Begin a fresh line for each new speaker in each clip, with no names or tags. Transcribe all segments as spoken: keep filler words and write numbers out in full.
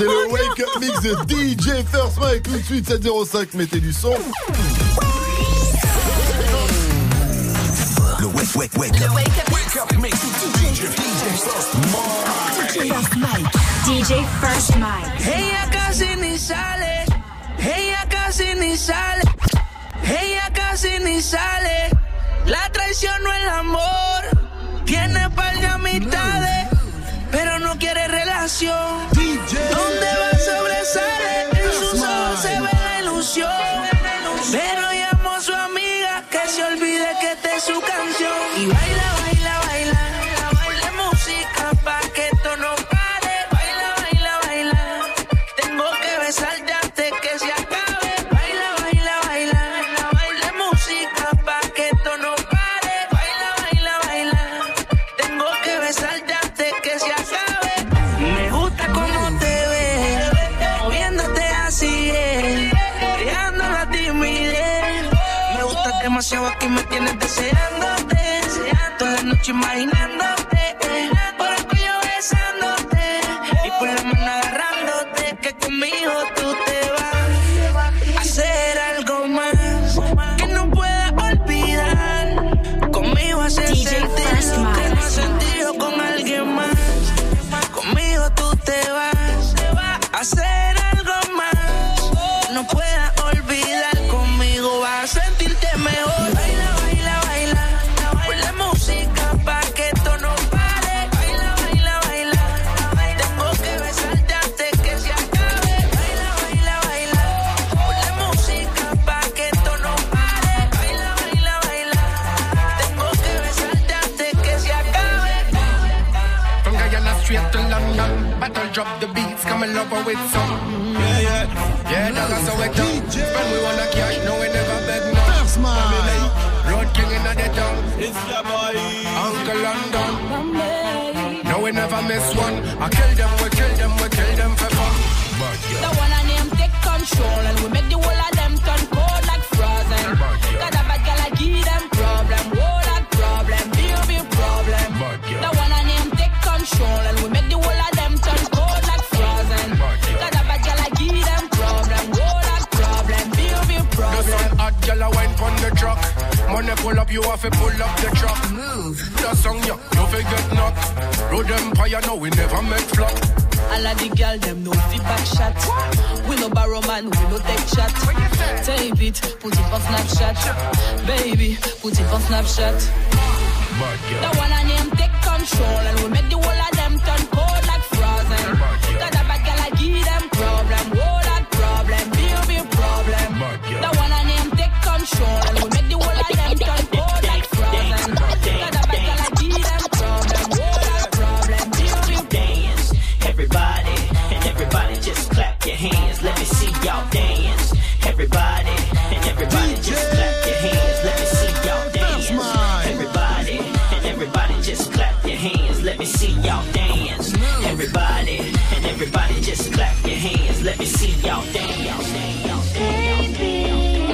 C'est le Wake Up Mix de D J First Mike. Tout de suite, sept zéro cinq, mettez du son.
Le Wake, wake, wake,
le wake Up,
wake up Mix de D J First Mike.
D J First Mike.
Ella casi ni sale. Ella casi ni sale. Ella casi ni sale. La traición no es el amor. Tiene par de amistades, pero no quiere relación. ¿Dónde va sobresale? En sus ojos se ve la ilusión. Pero llamó a su amiga que se olvide que esta es su canción. Y baila, baila, baila. Ponle música pa' que esto no pare. Baila, baila, baila. Tengo que besarte antes que se acabe. Baila, baila, baila. Ponle música pa' que esto no pare. Baila, baila, baila. Tengo que besarte antes que se acabe. Me gusta cómo te ves, moviéndote así es, creando la timidez. Me gusta demasiado, aquí me tienes deseándote, toda la noche imaginándote, por el cuello besándote y por la mano agarrándote, que conmigo tú te vas a hacer algo más que no puedas olvidar. Conmigo hacer sentir lo que no has sentido con alguien más. Conmigo tú te vas a hacer algo más. No puedas olvidar, conmigo vas a sentirte mejor. Baila, baila, baila. Ponle música pa' que esto no pare. Baila, baila, baila. Tengo que besarte antes que se acabe. Baila, baila, baila. Ponle música pa' que esto no pare. Baila, baila, baila. Tengo que besarte antes que se acabe.
From Guyana straight to London, battle drop the beats, come and love her with some. Yeah, yeah, yeah, that's how it done. Spend we wanna cash, no we never beg no.
First Mike.
Road king in the town,
It's your boy
Uncle London. No we never miss one. I kill them, we kill them, we kill them for fun. But
The
yeah,
one and them take control and we make the whole of them turn cold like frozen. Got a bad girl, I give them problem. Whoa, that problem, big, big problem.
but
The
yeah,
one and them take control and we make the whole of them turn cold like frozen. Got a bad girl, I give them problem. Whoa, that problem, big, big
the
problem.
sun hot girl a wine pon the truck. Money pull up, you have to pull up the truck.
Move.
The song you, you forget knock. Road empire, no we never make flop.
All of the girl, them no feedback shot. We no borrow man, we no take shot. Tape it, put it on Snapchat. Baby, put it on Snapchat.
But
The
yeah,
one and them take control and we make the whole of them turn cold like frozen. Got a bad girl, I give them problem. Whoa, that problem, big, big problem. The one and them take control and we make the whole of them turn cold like frozen. Got a bad girl, I give them problem. Whoa, that problem, big, big
Dance, everybody, and everybody just clap your hands. Let me see y'all dance. Everybody, and everybody just clap your hands. Let me see y'all dance. Everybody, and everybody just clap your hands. Let me see y'all dance. Everybody, and everybody just clap your hands. Let me see y'all dance.
Baby,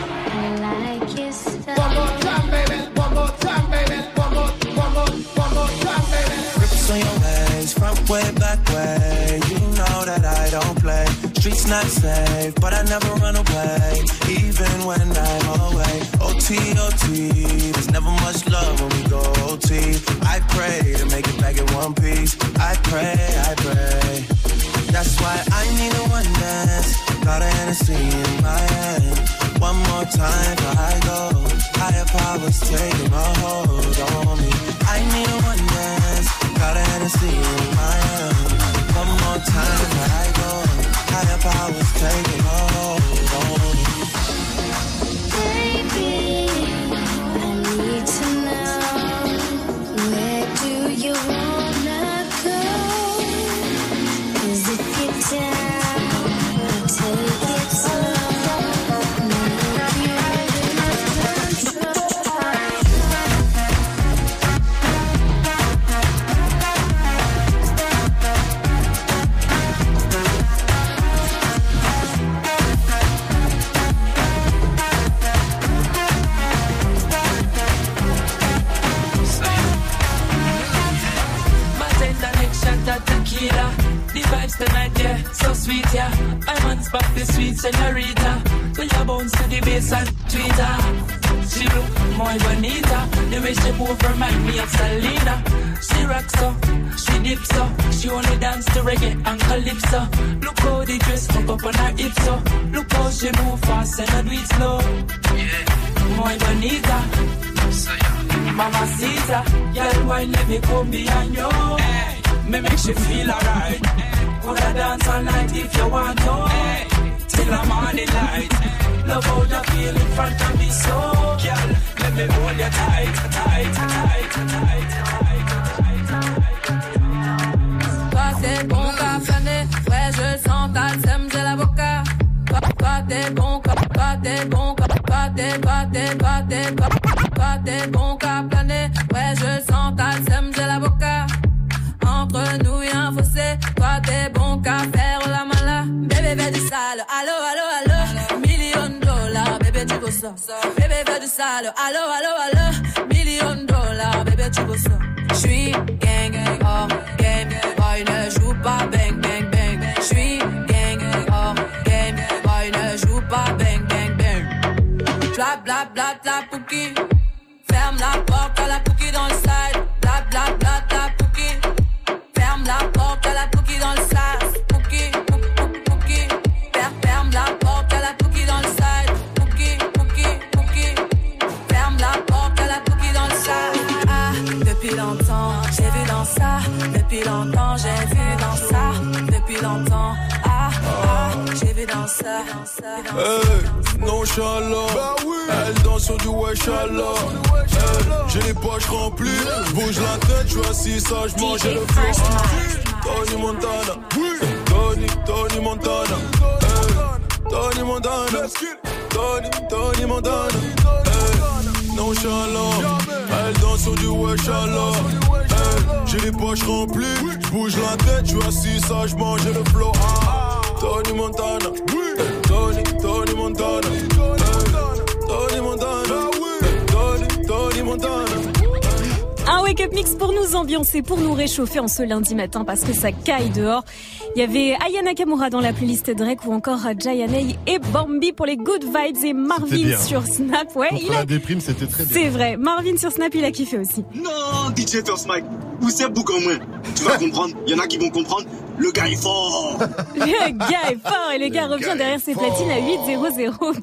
I like your style.
one more time, baby. One more time, baby. One more, one more, one more time, baby.
Rips on your ways, front way, back way. You know that I don't play. Streets not safe, but I never run away, even when I'm away. O T, O T, there's never much love when we go O T. I pray to make it back in one piece. I pray, I pray. That's why I need a one dance. Got a Hennessy in my hand. One more time before I go. Higher powers taking a hold on me. I need a one dance. Got a Hennessy in my hand. One more time before I go. Higher powers taking a hold on me.
Baby, I need to know, where do you wanna go? 'Cause if you're down, take it slow. Make you lose control.
so sweet, yeah. My man's back the sweet señorita. When you bounce to the bass and tweeter. She look more bonita. The way she move remind me of Selena. She rocks up, she dips up. She only dance to reggae and calypso. Look how the dress hook up on her hips up. Look how she move fast and I do it slow. Yeah, more bonita. Mamacita, girl, why let me come behind you? Hey, me make you feel alright. Coulda dance all night if you want to. Hey, till the morning light. Love how you feel in front of me, so girl, let me hold you tight, tight, tight, tight, tight, tight.
Toi t'es bon qu'à flâner, ouais je le sens, t'as le seum, j'ai l'avocat. Toi, toi t'es bon, toi t'es bon, toi t'es, toi t'es, toi t'es, toi Toi t'es bon qu'à planer, ouais je le sens, t'as le seum, j'ai l'avocat. Entre nous y'a un fossé, toi t'es bon qu'à faire la mala. Bébé fais du sale, allo allo allo, million dollars, bébé tu veux ça. Bébé fais du sale, allo allo allo, million dollars, bébé tu veux ça. J'suis gang, oh game, boy ne joue pas bang bang bang. J'suis gang, oh game, boy ne joue pas bang bang bang. Bla bla bla bla pouki. Ferme la porte à la cookie dans le side. Bla bla bla bla cookie. Ferme la porte à la cookie dans le side. Cookie, cookie, cookie. Ferme la porte à la cookie dans le side. Cookie, cookie, cookie. Ferme la porte à la cookie dans le side. Ah, depuis longtemps, j'ai vu dans ça. Depuis longtemps, j'ai vu dans ça. Depuis longtemps, ah, ah, j'ai vu dans ça.
Hey, nonchalant, bah oui. Elle danse sur du wesh-Allah. Hey, j'ai les poches remplies, bouge la tête, je suis assis sagement, j'ai le flow. Tony Montana, Tony, Tony Montana. Hey, Tony Montana, Tony, Tony Montana. Hey, nonchalant, elle danse sur du wesh-Allah. Hey, j'ai les poches remplies, bouge la tête, je suis assis sagement, j'ai le flow. Ah, Tony Montana, Tony, Tony Montana. Tony Montana, Tony, Tony Montana.
Un wake-up mix pour nous ambiancer, pour nous réchauffer en ce lundi matin parce que ça caille dehors. Il y avait Aya Nakamura dans la playlist Drake ou encore Jayanay et Bambi pour les good vibes et Marvin sur Snap. Ouais,
Contre
il a
la déprime, c'était très bien.
C'est vrai. Marvin sur Snap, il a kiffé aussi.
Non, D J First Mike, où c'est boucan moins. Tu vas comprendre. Il y en a qui vont comprendre. Le gars est fort.
Le gars est fort et le gars
Le
revient
gars
derrière
est
ses
fort.
platines à huit zéro zéro.